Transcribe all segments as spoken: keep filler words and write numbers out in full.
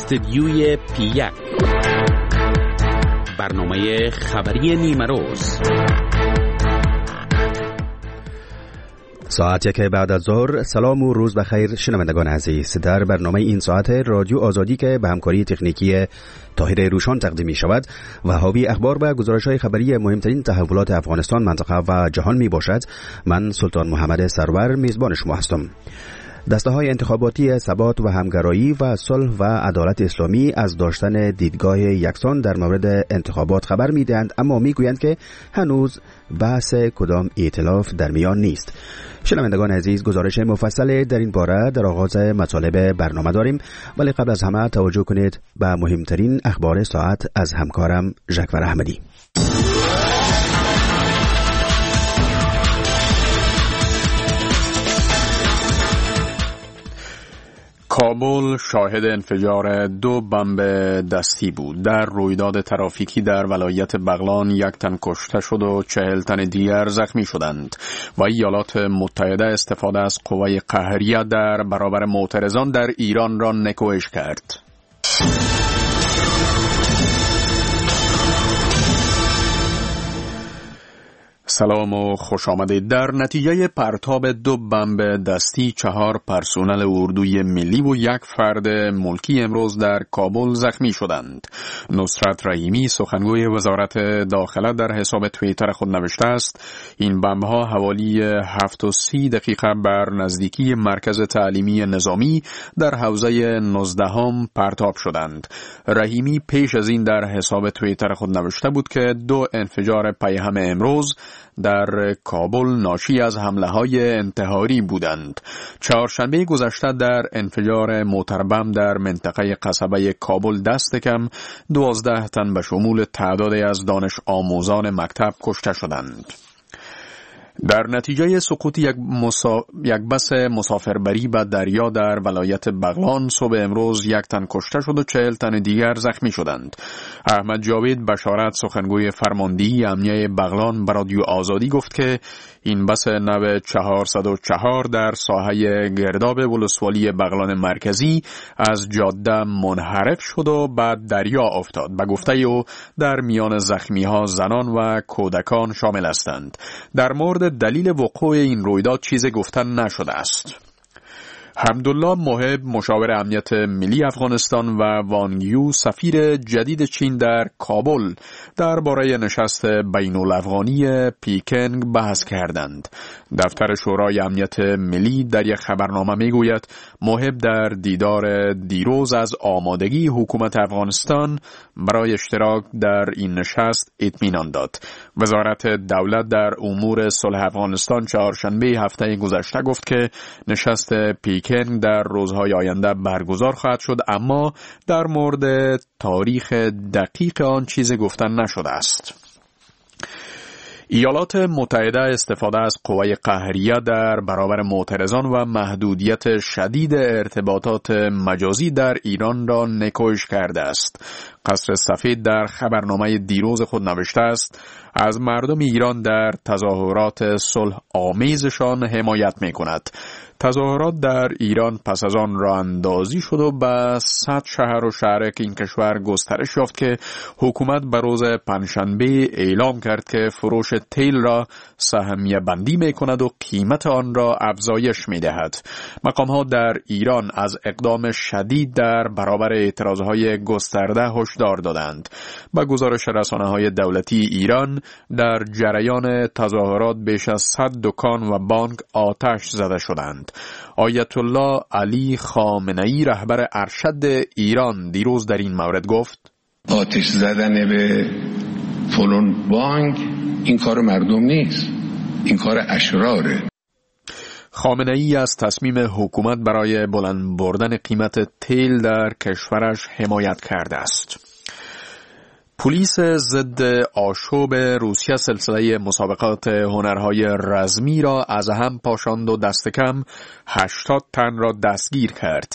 استدیوی پی یک، برنامه خبری نیمه روز. ساعت یک بعد از ظهر. سلام و روز بخیر شنوندگان عزیز. در برنامه این ساعت رادیو آزادی که به همکاری تکنیکی طاهر روشان تقدیم می شود و حاوی اخبار و گزارش‌های خبری مهمترین تحولات افغانستان، منطقه و جهان می باشد، من سلطان محمد سرور میزبان شما هستم. دسته‌های انتخاباتی ثبات و همگرایی و صلح و عدالت اسلامی از داشتن دیدگاه یکسان در مورد انتخابات خبر می‌دهند، اما می‌گویند که هنوز بحث کدام ائتلاف در میان نیست. شنوندگان عزیز، گزارش مفصل در این باره در آغاز مطالب برنامه داریم، ولی قبل از همه توجه کنید به مهمترین اخبار ساعت از همکارم ژکور احمدی. کابل شاهد انفجار دو بمب دستی بود. در رویداد ترافیکی در ولایت بغلان یک تن کشته شد و چهل تن دیگر زخمی شدند و ایالات متحده استفاده از قوه قهریه در برابر معترضان در ایران را نکوهش کرد. سلام و خوش آمدید. در نتیجه پرتاب دو بمب دستی چهار پرسنل اردوی ملی و یک فرد ملکی امروز در کابل زخمی شدند. نصرت رحیمی سخنگوی وزارت داخله در حساب توییتر خود نوشته است این بمب‌ها حوالی هفت و سی دقیقه بر نزدیکی مرکز تعلیمی نظامی در حوزه نوزدهم پرتاب شدند. رحیمی پیش از این در حساب توییتر خود نوشته بود که دو انفجار پیهم امروز در کابل ناشی از حمله‌های انتحاری بودند. چهارشنبه گذشته در انفجار موتربم در منطقه قصبه کابل دست کم دوازده تن به شمول تعدادی از دانش آموزان مکتب کشته شدند. در نتیجه سقوط یک, مسا... یک بس مسافربری به دریا در ولایت بغلان صبح امروز یک تن کشته شد و چهل تن دیگر زخمی شدند. احمد جاوید بشارت سخنگوی فرماندهی امنیه بغلان به رادیو آزادی گفت که این بس نو چهارصد و چهار در ساحه گرداب ولسوالی بغلان مرکزی از جاده منحرف شد و بعد دریا افتاد. به گفته او در میان زخمی ها زنان و کودکان شامل هستند. در مورد دلیل وقوع این رویداد چیزی گفتن نشده است. حمدالله محب مشاور امنیت ملی افغانستان و وانگ یو سفیر جدید چین در کابل درباره نشست بین الافغانی پیکنگ بحث کردند. دفتر شورای امنیت ملی در یک خبرنامه میگوید محب در دیدار دیروز از آمادگی حکومت افغانستان برای اشتراک در این نشست اطمینان داد. وزارت دولت در امور صلح افغانستان چهارشنبه هفته گذشته گفت که نشست پیکنگ در روزهای آینده برگزار خواهد شد، اما در مورد تاریخ دقیق آن چیزی گفتن نشده است. ایالات متحده استفاده از قوه قهریه در برابر معترضان و محدودیت شدید ارتباطات مجازی در ایران را نکوهش کرده است. قصر سفید در خبرنامه دیروز خود نوشته است از مردم ایران در تظاهرات صلح آمیزشان حمایت می کند. تظاهرات در ایران پس از آن راه اندازی شد و به صد شهر و شهر این کشور گسترش یافت که حکومت به روز پنجشنبه اعلام کرد که فروش تیل را سهمیه بندی می کند و قیمت آن را افزایش می دهد. مقام ها در ایران از اقدام شدید در برابر اعتراضهای گسترده هشدار دادند. با گزارش رسانه های دولتی ایران در جریان تظاهرات بیش از صد دکان و بانک آتش زده شدند. آیت الله علی خامنه‌ای رهبر ارشد ایران دیروز در این مورد گفت آتش زدن به فلان بانک این کار مردم نیست، این کار اشراره. خامنه‌ای از تصمیم حکومت برای بلند بردن قیمت تیل در کشورش حمایت کرده است. پلیس ضد آشوب روسیه سلسله مسابقات هنرهای رزمی را از هم پاشاند و دست کم هشتاد تن را دستگیر کرد.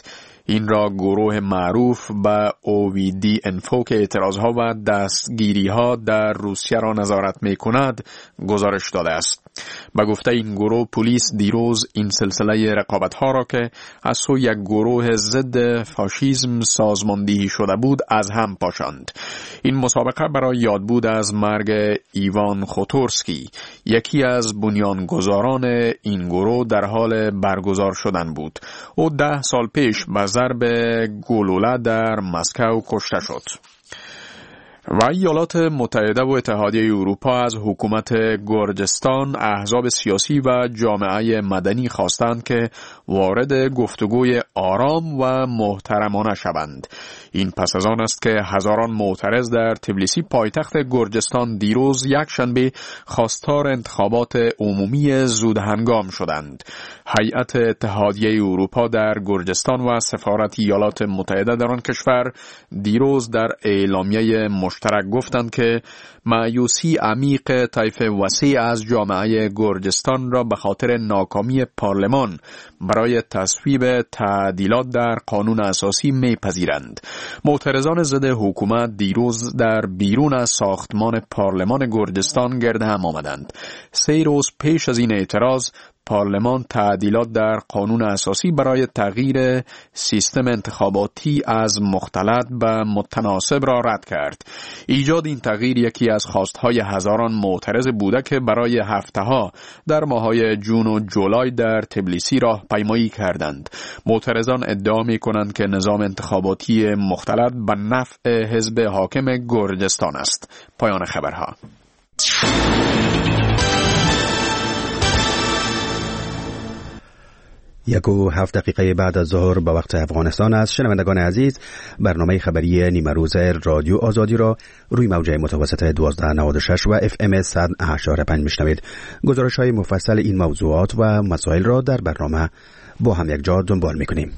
این را گروه معروف به او وی دی انفو که اعتراضها و دستگیری‌ها در روسیه را نظارت می‌کند گزارش داده است. به گفته این گروه، پلیس دیروز این سلسله رقابت‌ها را که از سوی یک گروه ضد فاشیسم سازماندهی شده بود از هم پاشاند. این مسابقه برای یادبود از مرگ ایوان خوتورسکی، یکی از بنیانگذاران این گروه، در حال برگزار شدن بود. او ده سال پیش به ضرب گلوله در مسکو کشته شد. و ایالات متحده و اتحادیه اروپا از حکومت گرجستان، احزاب سیاسی و جامعه مدنی خواستند که وارد گفتگوی آرام و محترمانه شوند. این پس از آن است که هزاران معترض در تبلیسی پایتخت گرجستان دیروز یکشنبه خواستار انتخابات عمومی زودهنگام شدند. هیئت اتحادیه اروپا در گرجستان و سفارت ایالات متحده در آن کشور دیروز در اعلامیه مشترک گفتند که مایوسی عمیق طیف وسیع از جامعه گرجستان را به خاطر ناکامی پارلمان برای تصویب تعدیلات در قانون اساسی میپذیرند. معترضان ضد حکومت دیروز در بیرون از ساختمان پارلمان گرجستان گرد هم آمدند. سه روز پیش از این اعتراض، پارلمان تعدیلات در قانون اساسی برای تغییر سیستم انتخاباتی از مختلط به متناسب را رد کرد. ایجاد این تغییر یکی از خواستهای هزاران معترض بوده که برای هفته‌ها در ماه‌های جون و جولای در تبلیسی راه پیمایی کردند. معترضان ادعا می‌کنند که نظام انتخاباتی مختلط به نفع حزب حاکم گرجستان است. پایان خبرها. یک و هفت دقیقه بعد از ظهر به وقت افغانستان است. شنوندگان عزیز، برنامه خبری نیمه روز رادیو آزادی را روی موجه متوسط دوازده نود و شش و اف ام صد و هشت و پنج میشنوید. گزارش های مفصل این موضوعات و مسائل را در برنامه با هم یک جا دنبال میکنیم.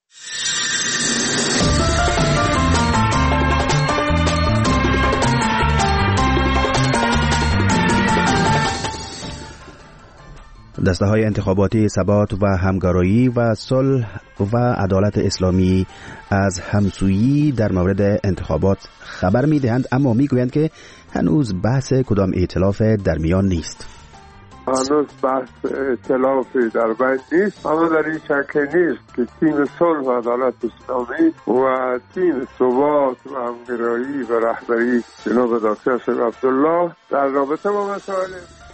دسته های انتخاباتی ثبات و همکاری و صلح و عدالت اسلامی از همسویی در مورد انتخابات خبر می دهند، اما می گویند که هنوز بحث کدام ائتلاف در میان نیست. هنوز بحث ائتلافی در بین نیست، اما در این شک نیست که تیم صلح و عدالت اسلامی و تیم ثبات و همکاری و رهبری جناب دکتر شریف عبدالله در رابطه با مسائل.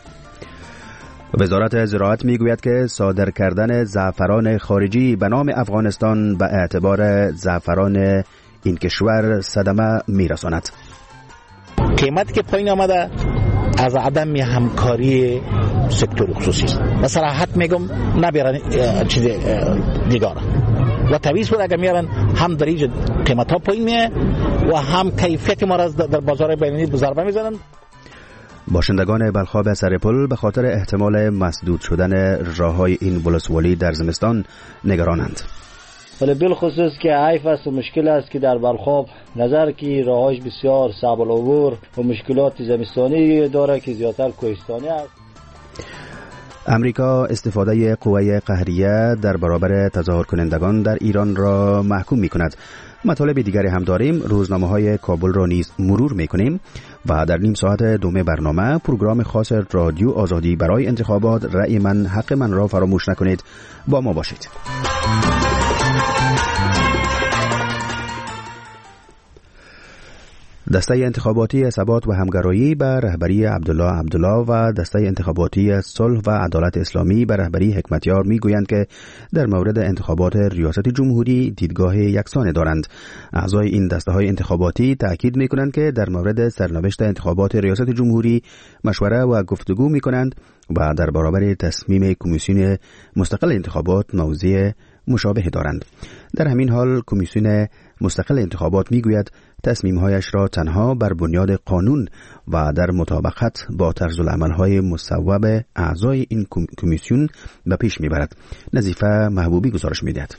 وزارت زراعت میگوید که صادر کردن زعفران خارجی به نام افغانستان به اعتبار زعفران این کشور صدمه میرساند. قیمتی که پایین آمده از عدم همکاری سکتور خصوصی است. به صراحت میگم نبیرن چیز دیگاره و طبیعی بود اگر میارن هم در اینجا قیمت ها پایین میه و هم کیفیت ما را در بازار بین‌المللی ضربه میزنند. باشندگان بلخاب سرپل به خاطر احتمال مسدود شدن راه‌های این ولسوالی در زمستان نگرانند. ولی بالخصوص که عیف است و مشکل است که در بلخاب نظر که راهش بسیار صعب العبور و مشکلات زمستانی داره که زیادتر کوهستانی است. امریکا استفاده قوه قهریه در برابر تظاهر کنندگان در ایران را محکوم می کند. مطالب دیگری هم داریم. روزنامه های کابل را نیز مرور می کنیم و در نیم ساعت دوم برنامه پروگرام خاص رادیو آزادی برای انتخابات رأی من حق من را فراموش نکنید. با ما باشید. دسته انتخاباتی ثبات و همکاری به رهبری عبدالله عبدالله و دسته انتخاباتی صلح و عدالت اسلامی به رهبری حکمتیار میگویند که در مورد انتخابات ریاست جمهوری دیدگاه یکسان دارند. اعضای این دسته های انتخاباتی تاکید میکنند که در مورد سرنوشت انتخابات ریاست جمهوری مشوره و گفتگو میکنند و در برابر تصمیم کمیسیون مستقل انتخابات موضع مشابه دارند. در همین حال کمیسیون مستقل انتخابات میگوید تصمیم‌هایش را تنها بر بنیاد قانون و در مطابقت با طرز العمل‌های مصوب اعضای این کمیسیون به پیش میبرد. نظیفه محبوبی گزارش میدهد.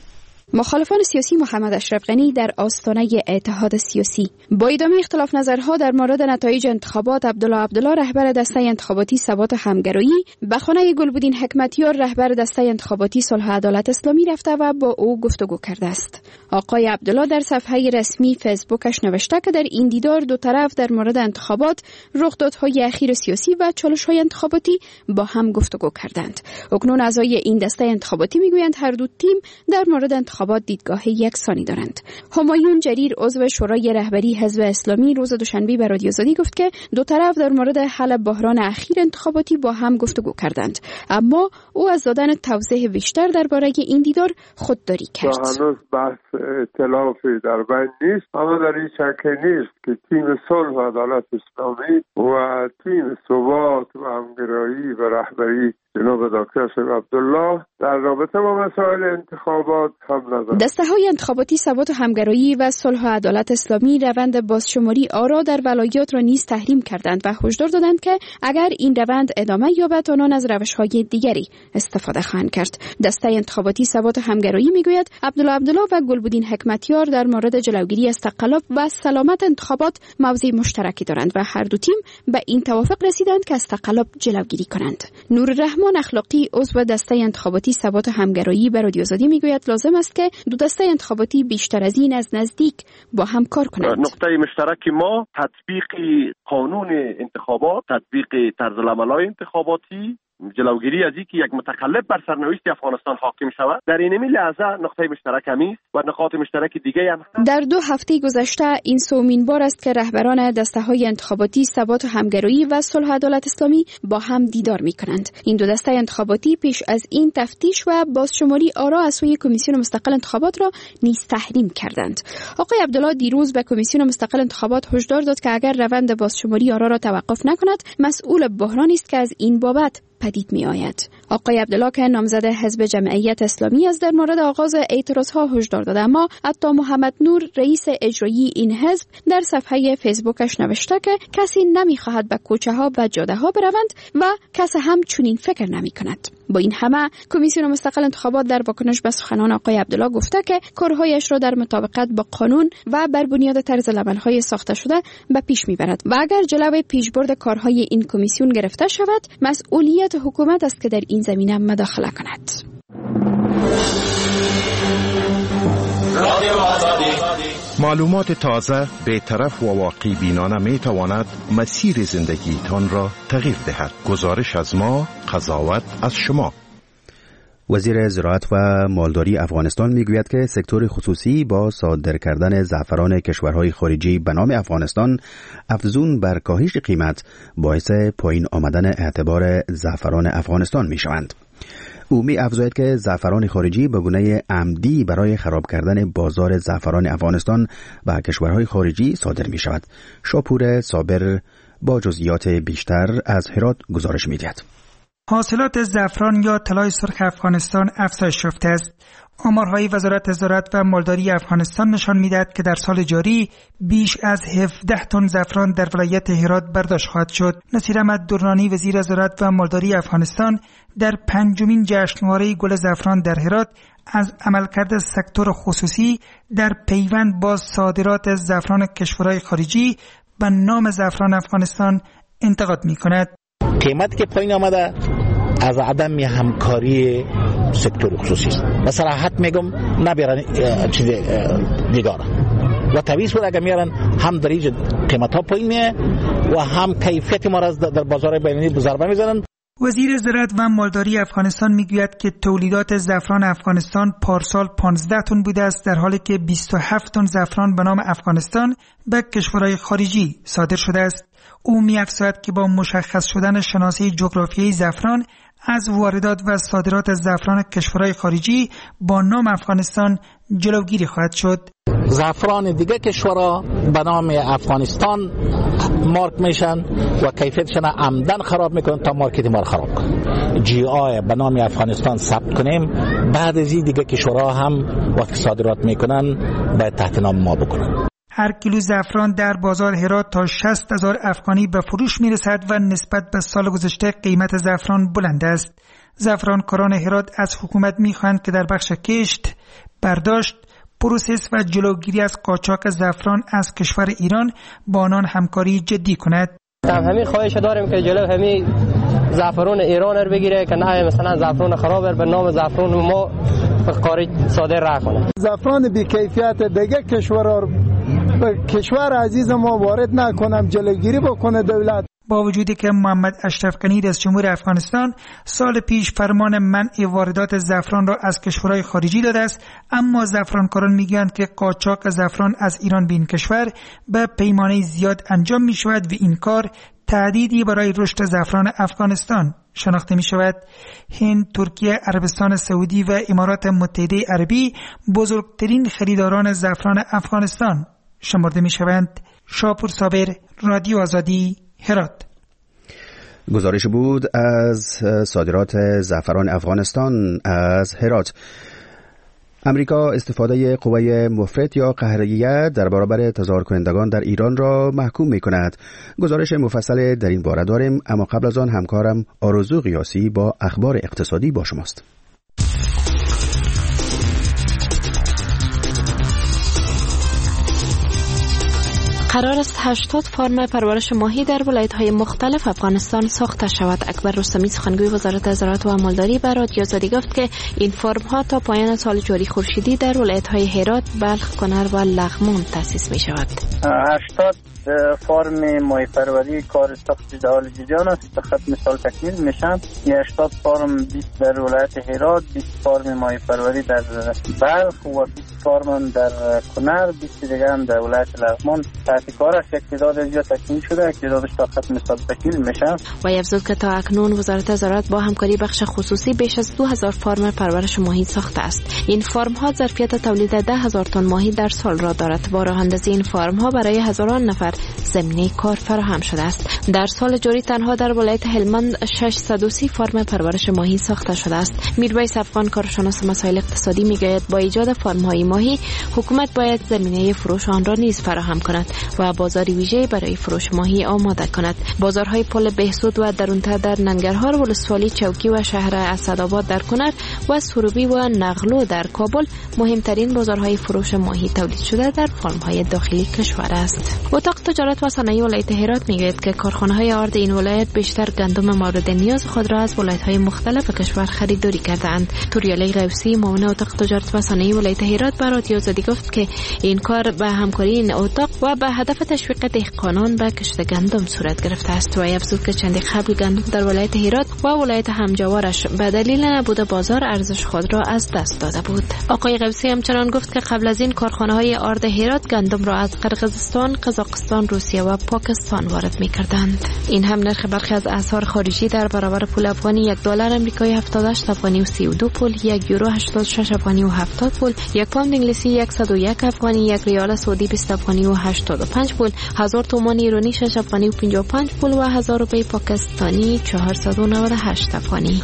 مخالفان سیاسی محمد اشرف غنی در آستانه اتحاد سیاسی. با ادامه اختلاف نظرها در مورد نتایج انتخابات، عبدالله عبدالله رهبر دسته انتخاباتی ثبات و همگرایی به خانه گلبدین حکمتیار رهبر دسته انتخاباتی صلح و عدالت اسلامی رفته و با او گفتگو کرده است. آقای عبدالله در صفحه رسمی فیسبوکش نوشته که در این دیدار دو طرف در مورد انتخابات، رخدادهای اخیر سیاسی و چالش‌های انتخاباتی با هم گفتگو کردند. اکنون اعضای این دسته انتخاباتی میگویند هر دو تیم در مورد انتخابات دیدگاه یکسانی دارند. همایون جریر عضو شورای رهبری حزب اسلامی روز دوشنبه به رادیو آزادی گفت که دو طرف در مورد حل بحران اخیر انتخاباتی با هم گفتگو کردند، اما او از دادن توضیح بیشتر درباره این دیدار خودداری کرد. هنوز بحث ائتلافی در بین نیست، اما در این شک نیست که تیم صلح و عدالت اسلامی و تیم ثبات و همگرایی و رهبری جناب دکتر شیخ عبدالله در رابطه با مسائل انتخابات هم نظر. دسته های انتخاباتی ثبات و همگرایی و صلح و عدالت اسلامی روند بازشماری آرا در ولایات را نیز تحریم کردند و هشدار دادند که اگر این روند ادامه یابد آنان از روش‌های دیگری استفاده خواهند کرد. دسته انتخاباتی ثبات و همگرایی میگوید عبدالله عبدالله و گلبدین حکمتیار در مورد جلوگیری از تقلب و سلامت انتخابات موضع مشترکی دارند و هر دو تیم به این توافق رسیدند که از تقلب جلوگیری کنند. نور رحمان اخلاقی عضو دسته انتخاباتی ثبات و همگرایی به رادیو آزادی میگوید لازم است که دو دسته انتخاباتی بیشتر از این از نزدیک با هم کار کنند. نقطه مشترک ما تطبیق قانون انتخابات، تطبیق طرز العمل‌های انتخاباتی، جلوگیری از اینکه یک متقلب بر سرنوشت افغانستان حاکم شود. در این لحظه نقطه مشترک همی و نقاط مشترک دیگه هم. در دو هفته گذشته این سومین بار است که رهبران دسته‌های انتخاباتی ثبات و همگرایی و صلح و عدالت اسلامی با هم دیدار می‌کنند. این دو دسته انتخاباتی پیش از این تفتیش و بازشماری آرا از سوی کمیسیون مستقل انتخابات را نیز تحریم کردند. آقای عبدالله دیروز به کمیسیون مستقل انتخابات هشدار داد که اگر روند بازشماری آرا را توقف نکند، مسئول بحرانی است که از این بابت پدید می آید. آقای عبدالله که نامزد حزب جمعیت اسلامی است در مورد آغاز اعتراضها هشدار داد، اما عطا محمد نور رئیس اجرایی این حزب در صفحه فیسبوکش نوشته که کسی نمی خواهد به کوچه ها و جاده ها بروند و کسی هم چنین فکر نمی کند. با این همه کمیسیون مستقل انتخابات در واکنش به سخنان آقای عبدالله گفته که کارهایش را در مطابقت با قانون و بر بنیاد طرز العمل‌های ساخته شده به پیش میبرد و اگر جلوی پیشبرد کارهای این کمیسیون گرفته شود، مسئولیت حکومت است که در این زمینه مداخله کند. معلومات تازه، بی‌طرف و واقعی بینانه می تواند مسیر زندگی تان را تغییر دهد. گزارش از ما، قضاوت از شما. وزیر زراعت و مالداری افغانستان میگوید که سکتور خصوصی با صادر کردن زعفران کشورهای خارجی به نام افغانستان افزون بر کاهش قیمت باعث پایین آمدن اعتبار زعفران افغانستان می شوند. او می افزاید که زعفران خارجی به گونه عمدی برای خراب کردن بازار زعفران افغانستان به کشورهای خارجی صادر می شود. شاپور صابر با جزئیات بیشتر از هرات گزارش می دهد. حاصلات زعفران یا طلای سرخ افغانستان افزایش یافته است. آمارهای وزارت زراعت و مالداری افغانستان نشان می‌دهد که در سال جاری بیش از هفده تن زعفران در ولایت هرات برداشت خواهد شد. نصیر احمد درانی وزیر زراعت و مالداری افغانستان در پنجمین جشنواره گل زعفران در هرات از عملکرد سکتور خصوصی در پیوند با صادرات زعفران کشورهای خارجی به نام زعفران افغانستان انتقاد می‌کند. قیمتی که پایین آمده از عدم همکاری سکتور خصوصی است. به صراحت میگم نبیرن چیز دیگر و طبیعی بود اگر میارن هم در اینجا قیمت ها پایین میه و هم کیفیت ما را در بازار بین‌المللی ضربه میزنن. وزیر زراعت و مالداری افغانستان میگوید که تولیدات زعفران افغانستان پارسال پانزده تن بوده است، در حالی که بیست و هفت تن زعفران به نام افغانستان به کشورهای خارجی صادر شده است. او می‌افزاید که با مشخص شدن شناسه جغرافیایی زعفران از واردات و صادرات زعفران کشورهای خارجی با نام افغانستان جلوگیری خواهد شد. زعفران دیگه کشورها به نام افغانستان مارک میشن و کیفیتشون عمدن خراب میکنن تا مارکت ما رو خراب کنن. جی آی به نام افغانستان ثبت کنیم، بعد از این دیگه کشورها هم وقتی صادرات میکنن باید تحت نام ما بکنن. هر کیلو زعفران در بازار هرات تا شصت هزار افغانی به فروش میرسد و نسبت به سال گذشته قیمت زعفران بلند است. زعفرانکاران هرات از حکومت میخواهند که در بخش کشت برداشت، پروسس و جلوگیری از قاچاق زعفران از کشور ایران با آنان همکاری جدی کند. همین خواهش داریم که جلو همین زعفران ایران رو بگیره که نه مثلا زعفران خراب به نام زعفران ما خارج صادر نکنه. زعفران بی کیفیت دیگه کشور کشور عزیز ما وارد نکنم، جلوگیری بکنه دولت. با وجودی که محمد اشرف غنی رئیس جمهور افغانستان سال پیش فرمان منع واردات زعفران را از کشورهای خارجی داده است، اما زعفرانکاران میگویند که قاچاق زعفران از ایران به این کشور به پیمانه زیاد انجام می شود و این کار تهدیدی برای رشد زعفران افغانستان شناخته می شود. هند، ترکیه، عربستان سعودی و امارات متحده عربی بزرگترین خریداران زعفران افغانستان شمرده می شوند. شاپور صابر، رادیو آزادی، هرات. گزارش بود از صادرات زعفران افغانستان از هرات. امریکا استفاده قوه مفرط یا قهریه در برابر تظاهر کنندگان در ایران را محکوم می کند. گزارش مفصل در این باره داریم، اما قبل از آن همکارم آرزو قیاسی با اخبار اقتصادی با شماست. قرار است هشتاد فارم پرورش ماهی در ولایت‌های مختلف افغانستان ساخته شود. اکبر رستمی سخنگوی وزارت زراعت و مالداری به رادیو آزادی گفت که این فارم‌ها تا پایان سال جاری خورشیدی در ولایت‌های هرات، بلخ، کنر و لغمان تأسیس می‌شود. هشتاد فارم ماهی پروری کار سختی در حال جریان است. ختم سال تکمیل میشن. هشتاد فارم بیست در ولایت هرات، بیست فارم ماهی پروری در بلخ و بیست فارم در کنر، بیست دیگه هم در ولایت لغمان تحت کار است. تعداد اینجا تکمیل شده، تعدادش تا ختم سال تکمیل میشن. و افزود که تا اکنون وزارت زراعت با همکاری بخش خصوصی بیش از دو هزار فارم پرورش ماهی ساخته است. این فارم ها ظرفیت تولید ده هزار تن ماهی در سال را دارد. با راه اندازی این فارم ها برای هزاران نفر زمینه کار فراهم شده است. در سال جاری تنها در ولایت هلمند ششصد و سی فارم پرورش ماهی ساخته شده است. میرویس افغان کارشناس مسائل اقتصادی میگوید با ایجاد فارم های ماهی حکومت باید زمینه فروش آن را نیز فراهم کند و بازاری ویژه برای فروش ماهی آماده کند. بازارهای پل بهسود و درونتر در ننگرهار، ولسوالی چوکی و شهر اسدآباد در کنر و سروبی و نغلو در کابل مهمترین بازارهای فروش ماهی تولید شده در فارم های داخلی کشور است. اتاق تجارت و صنایع ولایت هرات میگوید که کارخانه‌های آرد این ولایت بیشتر گندم مورد نیاز خود را از ولایت‌های مختلف کشور خریداری کردند. توریالی قوسی، معاون اتاق تجارت و صنایع ولایت هرات به رادیو آزادی گفت که این کار به همکاری این اتاق و به هدف تشویق دهقانان به کشت گندم صورت گرفته است. و افزود که چندی قبل گندم در ولایت هرات و ولایت همجوارش به دلیل نبود بازار ارزش خود را از دست داده بود. آقای قوسی همچنان گفت که قبل از این کارخانه‌های آرد هرات گندم را از قرقیزستان، قزاقستان، روسیه و پاکستان وارد می‌کردند. این هم نرخ برخی از اسعار خارجی در برابر پول افغانی یک دلار آمریکایی هفتاد و هشت افغانی و سی و دو پول، یک یورو هشتاد و شش افغانی و هفتاد پول، یک پوند انگلیسی صد و یک افغانی، یک ریال سعودی بیست افغانی و هشتاد و پنج پول، هزار تومان ایرانی شش افغانی و پنجاه و پنج پول و هزار روپیه پاکستانی چهارصد و نود و هشت افغانی.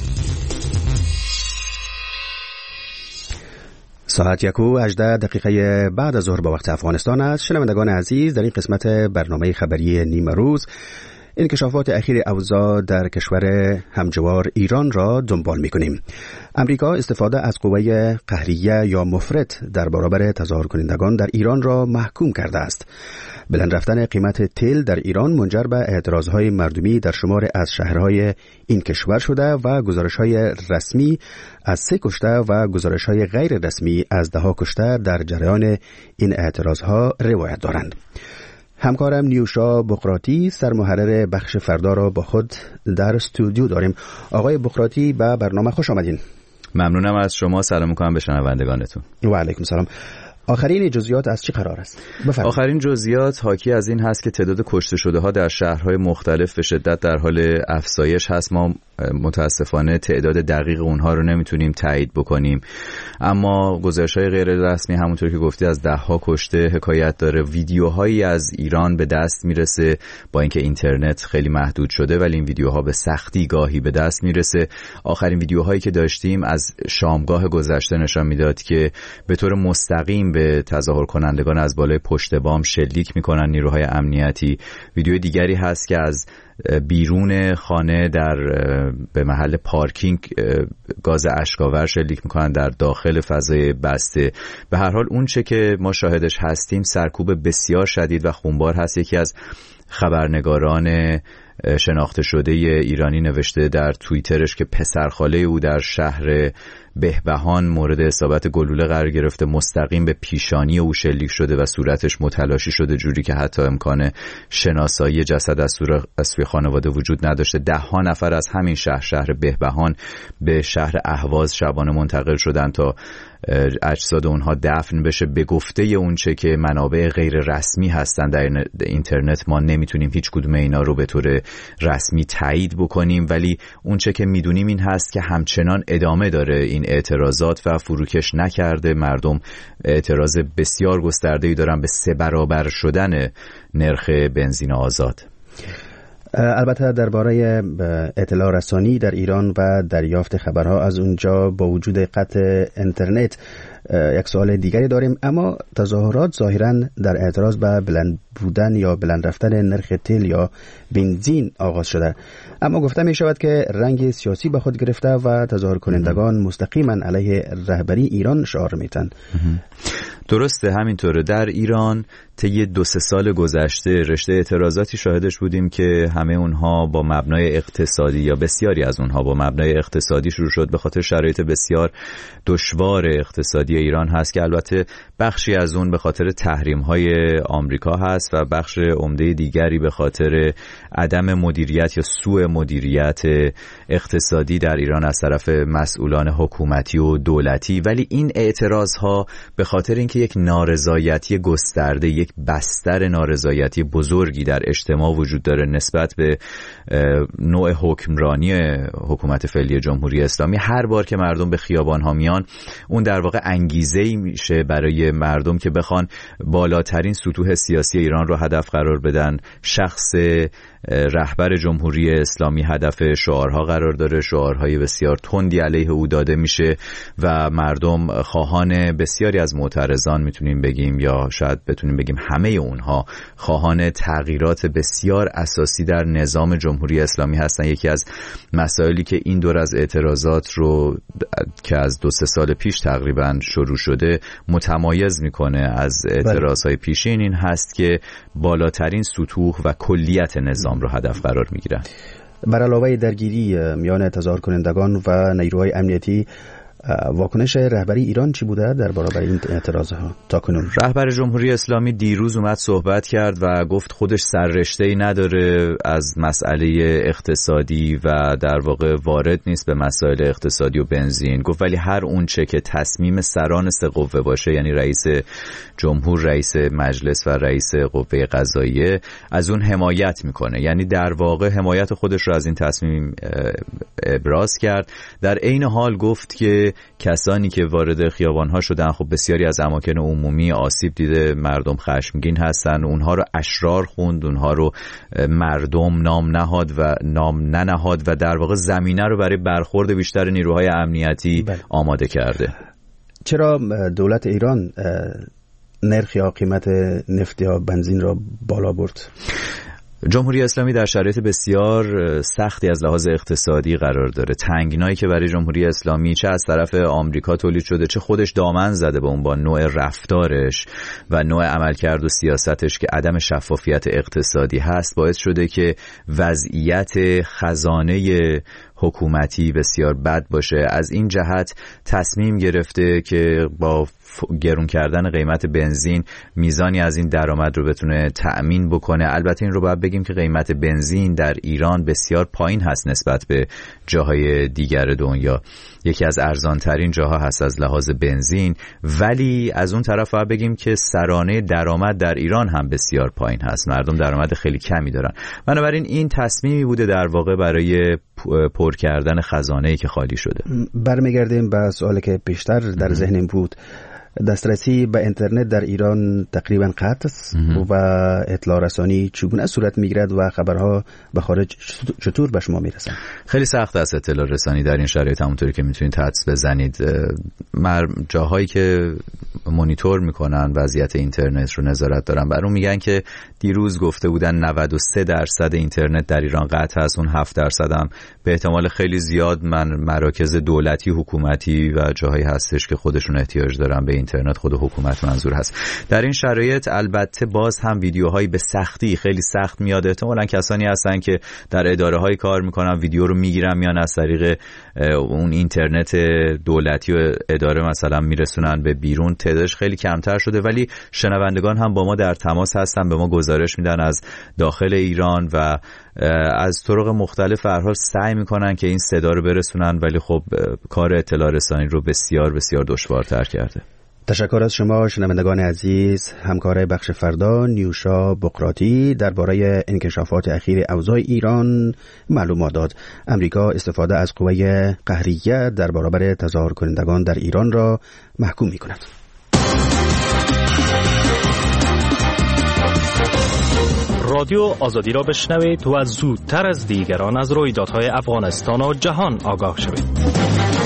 ساعت یک و هجده دقیقه بعد از ظهر به وقت افغانستان است. شنوندگان عزیز، در این قسمت برنامه خبری نیمه روز انکشافات اخیر اوضاع در کشور همجوار ایران را دنبال می‌کنیم. امریکا استفاده از قوه قهریه یا مفرط در برابر تظاهر کنندگان در ایران را محکوم کرده است. بلند رفتن قیمت تیل در ایران منجر به اعتراضهای مردمی در شمار از شهرهای این کشور شده و گزارش‌های رسمی از سه کشته و گزارش‌های غیر رسمی از ده ها کشته در جریان این اعتراضها روایت دارند. همکارم نیوشا بقراتی سرمحرر بخش فردا را با خود در استودیو داریم. آقای بقراتی به برنامه خوش آمدین. ممنونم از شما. سلام می‌کنم به شنوندگانتون. و علیکم سلام. آخرین جزئیات از چی قرار است؟ بفرمایید. آخرین جزئیات حاکی از این هست که تعداد کشته شده ها در شهرهای مختلف به شدت در حال افزایش هست. ما متاسفانه تعداد دقیق اونها رو نمیتونیم تایید بکنیم، اما گزارش‌های غیر رسمی همونطور که گفتی از ده ها کشته حکایت داره. ویدیوهایی از ایران به دست میرسه، با اینکه اینترنت خیلی محدود شده ولی این ویدیوها به سختی گاهی به دست میرسه. آخرین ویدیوهایی که داشتیم از شامگاه گذشته نشان میداد که به طور مستقیم به تظاهر کنندگان از بالای پشت بام شلیک میکنن نیروهای امنیتی. ویدیو دیگری هست که از بیرون خانه در به محل پارکینگ گاز اشک‌آور شلیک میکنن در داخل فضای بسته. به هر حال اون چه که ما شاهدش هستیم سرکوب بسیار شدید و خونبار هست. یکی از خبرنگاران شناخته شده ایرانی نوشته در توییترش که پسرخاله او در شهر بهبهان مورد اصابت گلوله قرار گرفته، مستقیم به پیشانی او شلیک شده و صورتش متلاشی شده جوری که حتی امکان شناسایی جسد از سوی خانواده وجود نداشته. ده ها نفر از همین شهر شهر بهبهان به شهر اهواز شبانه منتقل شدن تا اجساد اونها دفن بشه. به گفته اونچه که منابع غیر رسمی هستن در اینترنت ما نمیتونیم هیچ کدوم اینا رو به طور رسمی تایید بکنیم، ولی اونچه که میدونیم این هست که همچنان ادامه داره این اعتراضات و فروکش نکرده. مردم اعتراض بسیار گسترده‌ای دارن به سه برابر شدن نرخ بنزین آزاد. البته درباره اطلاع رسانی در ایران و دریافت خبرها از اونجا با وجود قطع اینترنت یک سوال دیگری داریم، اما تظاهرات ظاهراً در اعتراض به بلند بودن یا بلند رفتن نرخ تیل یا بنزین آغاز شده، اما گفته می شود که رنگ سیاسی به خود گرفته و تظاهر کنندگان مستقیما علیه رهبری ایران شعار میتن. درسته، همینطوره. در ایران طی دو سه سال گذشته رشته اعتراضاتی شاهدش بودیم که همه اونها با مبنای اقتصادی یا بسیاری از اونها با مبنای اقتصادی شروع شد، به خاطر شرایط بسیار دشوار اقتصادی ایران هست که البته بخشی از اون به خاطر تحریم‌های آمریکا هست و بخش عمده دیگری به خاطر عدم مدیریت یا سوء مدیریت اقتصادی در ایران از طرف مسئولان حکومتی و دولتی. ولی این اعتراضها به خاطر اینکه یک نارضایتی گسترده، یک بستر نارضایتی بزرگی در اجتماع وجود داره نسبت به نوع حکمرانی حکومت فعلی جمهوری اسلامی، هر بار که مردم به خیابان‌ها میان اون در واقع انگیزه‌ای میشه برای مردم که بخوان بالاترین سطوح سیاسی ایران رو هدف قرار بدن. شخص رهبر جمهوری اسلامی هدف شعارها قرار داره، شعارهای بسیار تندی علیه او داده میشه و مردم خواهان بسیاری از معترضان میتونیم بگیم یا شاید بتونیم بگیم همه اونها خواهان تغییرات بسیار اساسی در نظام جمهوری اسلامی هستن. یکی از مسائلی که این دور از اعتراضات رو که از دو سه سال پیش تقریبا شروع شده متمایز میکنه از اعتراضهای پیشین این هست که بالاترین سطوح و کلیت نظام رو هدف قرار میگیرن. بر علاوه درگیری میان تظاهر کنندگان و نیروهای امنیتی، واکنش رهبری ایران چی بوده در برابر این اعتراضها تا کنون؟ رهبر جمهوری اسلامی دیروز اومد صحبت کرد و گفت خودش سررشته‌ای نداره از مسئله اقتصادی و در واقع وارد نیست به مسائل اقتصادی و بنزین. گفت ولی هر اون چه که تصمیم سران سه قوه باشه، یعنی رئیس جمهور، رئیس مجلس و رئیس قوه قضاییه، از اون حمایت میکنه. یعنی در واقع حمایت خودش رو از این تصمیم ابراز کرد. در عین حال گفت که کسانی که وارد خیابان‌ها شدن خب بسیاری از اماکن عمومی آسیب دیده، مردم خشمگین هستن، اونها رو اشرار خوند، اونها رو مردم نام نهاد و نام ننهاد و در واقع زمینه رو برای برخورد بیشتر نیروهای امنیتی بله. آماده کرده. چرا دولت ایران نرخ یا قیمت نفت یا بنزین را بالا برد؟ جمهوری اسلامی در شرایط بسیار سختی از لحاظ اقتصادی قرار داره. تنگنایی که برای جمهوری اسلامی چه از طرف آمریکا تولید شده، چه خودش دامن زده به اون با نوع رفتارش و نوع عملکرد و سیاستش که عدم شفافیت اقتصادی هست، باعث شده که وضعیت خزانه حکومتی بسیار بد باشه. از این جهت تصمیم گرفته که با گرون کردن قیمت بنزین میزانی از این درآمد رو بتونه تأمین بکنه. البته این رو باید بگیم که قیمت بنزین در ایران بسیار پایین هست نسبت به جاهای دیگر دنیا، یکی از ارزانترین جاها هست از لحاظ بنزین، ولی از اون طرف باید بگیم که سرانه درآمد در ایران هم بسیار پایین هست، مردم درآمد خیلی کمی دارن. بنابراین این تصمیمی بوده در واقع برای پر کردن خزانه‌ای که خالی شده. برمیگردیم به سوالی که بیشتر در ذهنم بود. دسترسی به اینترنت در ایران تقریبا قطع است و اطلاع رسانی چگونه صورت میگیرد و خبرها به خارج چطور به شما میرسن؟ خیلی سخت است اطلاع رسانی در این شرایط، همونطوری که میتونید حدس بزنید. جاهایی که مونیتور میکنن وضعیت اینترنت رو، نظارت دارن. برای اون میگن که دیروز گفته بودن نود و سه درصد اینترنت در ایران قطع هست، اون هفت درصد هم به احتمال خیلی زیاد من مراکز دولتی، حکومتی و جاهایی هستش که خودشون احتیاج دارن به اینترنت، خود حکومت منظور هست. در این شرایط البته باز هم ویدیوهایی به سختی، خیلی سخت میاد. احتمالاً کسانی هستن که در اداره‌های کار میکنن، ویدیو رو میگیرن میان از طریق اون اینترنت دولتی و اداره مثلا میرسونن به بیرون. تعدادش خیلی کمتر شده، ولی شنوندگان هم با ما در تماس هستن، به ما گزارش میدن از داخل ایران و از طرق مختلف هر حال سعی میکنن که این صدا رو برسونن، ولی خب کار اطلاع رسانی رو بسیار بسیار دشوارتر کرده. تشکر از شما شنوندگان عزیز. همکار بخش فردا نیوشا بقراتی درباره انکشافات اخیر اوضاع ایران معلومات داد. امریکا استفاده از قوه قهریه در برابر تظاهر کنندگان در ایران را محکوم می کند. رادیو آزادی را بشنوید و زودتر از دیگران از رویدادهای افغانستان و جهان آگاه شوید.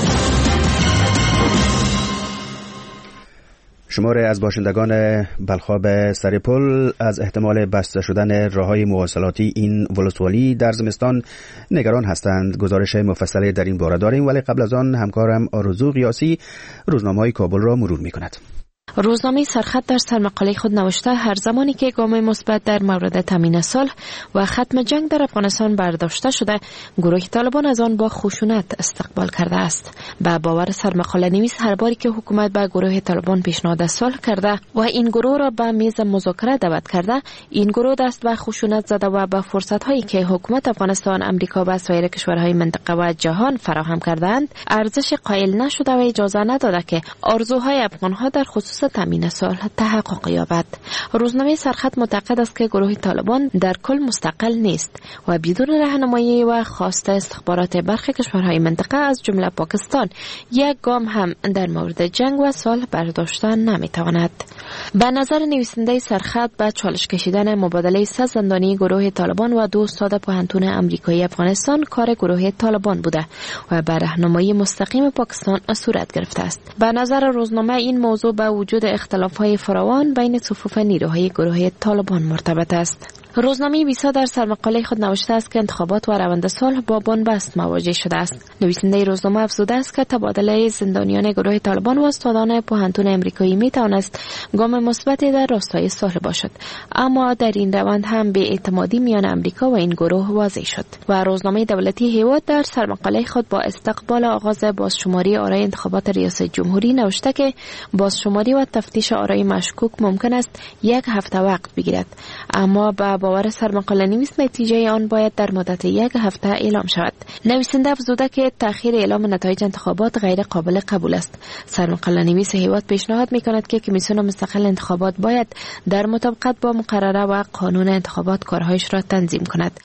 شماری از باشندگان بلخاب سرپل از احتمال بسته شدن راههای مواصلاتی این ولسوالی در زمستان نگران هستند. گزارش مفصلی در این باره داریم، ولی قبل از آن همکارم آرزو قیاسی روزنامه‌های کابل را مرور می‌کند. روزنامه سرخط در سرمقاله خود نوشته هر زمانی که گام مثبت در مورد تامین صلح و ختم جنگ در افغانستان برداشته شده، گروه طالبان از آن با خشونت استقبال کرده است. به باور سرمقاله نویس هر باری که حکومت به گروه طالبان پیشنهاد صلح کرده و این گروه را به میز مذاکره دعوت کرده، این گروه دست به خشونت زده و به فرصت‌هایی که حکومت افغانستان، امریکا و سایر کشورهای منطقه و جهان فراهم کردند ارزش قائل نشده و اجازه نداده که آرزوهای افغان‌ها در خصوص تامین صلح تحقق یابد. روزنامه سرخط معتقد است که گروه طالبان در کل مستقل نیست و بدون راهنمایی و خواست استخبارات برخی کشورهای منطقه از جمله پاکستان یک گام هم در مورد جنگ و صلح برداشته نمیتواند. به نظر نویسنده سرخط به چالش کشیدن مبادله سه زندانی گروه طالبان و دو استاد پوهنتون امریکایی افغانستان کار گروه طالبان بوده و به راهنمایی مستقیم پاکستان صورت گرفته است. به نظر روزنامه این موضوع به وجود اختلاف‌های فراوان بین صفوف نیروهای گروه طالبان مرتبط است. روزنامه ویسا در سرمقاله خود نوشته است که انتخابات و روند صلح با بنبست مواجه شده است. نویسنده روزنامه افزوده است که تبادله زندانیان گروه طالبان و استادان پوهنتون امریکایی می تواند گام مثبتی در راستای صلح باشد، اما در این روند هم بی‌اعتمادی میان امریکا و این گروه واضح شد. و روزنامه دولتی هیواد در سرمقاله خود با استقبال آغاز بازشماری آرای انتخابات ریاست جمهوری نوشته که بازشماری و تفتیش آرای مشکوک ممکن است یک هفته وقت بگیرد، اما با باور سرمقاله نویس نتیجه آن باید در مدت یک هفته اعلام شود. نویسنده افزوده که تأخیر اعلام نتایج انتخابات غیر قابل قبول است. سرمقاله نویس هیواد پیشنهاد می‌کند که کمیسیون مستقل انتخابات باید در مطابقت با مقرره و قانون انتخابات کارهایش را تنظیم کند.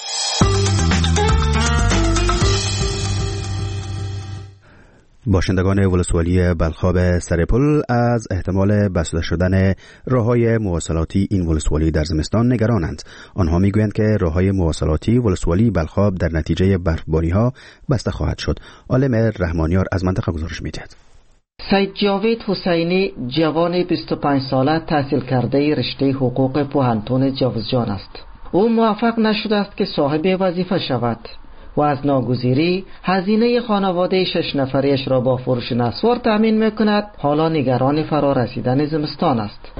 باشندگان ولسوالی بلخاب سرپل از احتمال بسته شدن راههای مواصلاتی این ولسوالی در زمستان نگرانند. آنها میگویند که راههای مواصلاتی ولسوالی بلخاب در نتیجه برفباری‌ها بسته خواهد شد. عالم رحمانیار از منطقه گزارش می‌دهد. سید جاوید حسینی جوان بیست و پنج ساله تحصیل کرده رشته حقوق پوهنتون جوزجان است. او موفق نشده است که صاحب وظیفه شود و از ناگزیری هزینه خانواده شش نفریش را با فروش نسوار تأمین میکند. حالا نگران فرا رسیدن زمستان است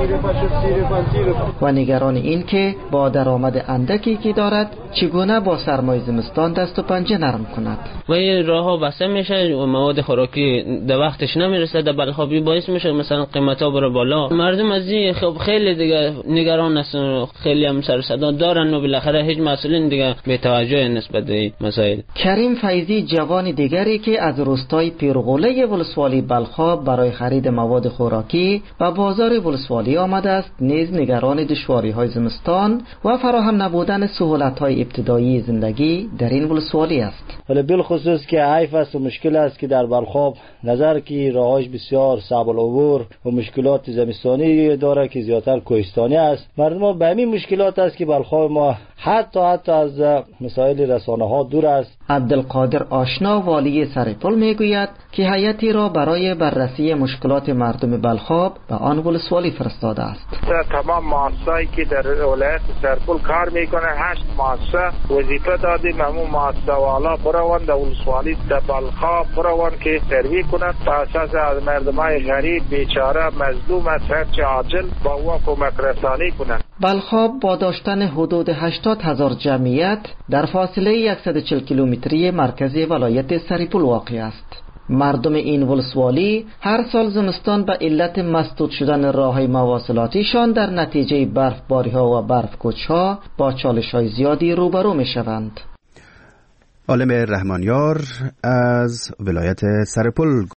و نگران این که با درآمد اندکی که دارد چگونه با سرمای زمستان دست و پنجه نرم کند. و این راه ها بسته میشه و مواد خوراکی در وقتش نمیرسه، در بلخابی باعث میشه مثلا قیمت ها بره بالا. مردم از این خب خیلی دیگه نگران هستن، خیلی هم سر صدا دارن و بالاخره هیچ مسئولین دیگه بی توجه نسبت به مسائل. کریم فیضی جوان دیگری که از روستای پیرغوله ولسوالی بلخاب برای خرید مواد خوراکی به بازار ولسوالی آمده است، نیز نگران دشواری‌های زمستان و فراهم نبودن سهولت‌های ابتدایی زندگی در این ولسوالی است. ولی بالخصوص که حیف است و مشکل است که در بلخاب نظر که راهش بسیار صعب العبور و مشکلات زمستانی داره که زیاتر کوهستانی است. مردم به همین مشکلات است که بلخاب ما حتی حتی از مسائل رسانه ها دور است. عبدالقادر آشنا والی سرپل میگوید که هیئتی را برای بررسی مشکلات مردم بلخاب به آن ولسوالی فرستاده است. تمام مؤسسه‌ای که در ولایت سرپل کار میکنه هشت مؤسسه وظیفه دادیم همون مؤسسه والا بروند در ولسوالی در بلخاب بروند که سروی کنند به اساس از مردمای غریب بیچاره مظلوم از هرچه عاجل با او کمک رسانی کنند. بلخاب با داشتن حدود هشتاد هزار جمعیت در فاصله صد و چهل کیلومتری مرکز ولایت سرپل واقع است. مردم این ولسوالی هر سال زمستان به علت مسدود شدن راه‌های مواصلاتیشان در نتیجه برفباری‌ها و برفکوچ‌ها با چالش‌های زیادی روبرو می‌شوند. عالم رحمانیار از ولایت سرپل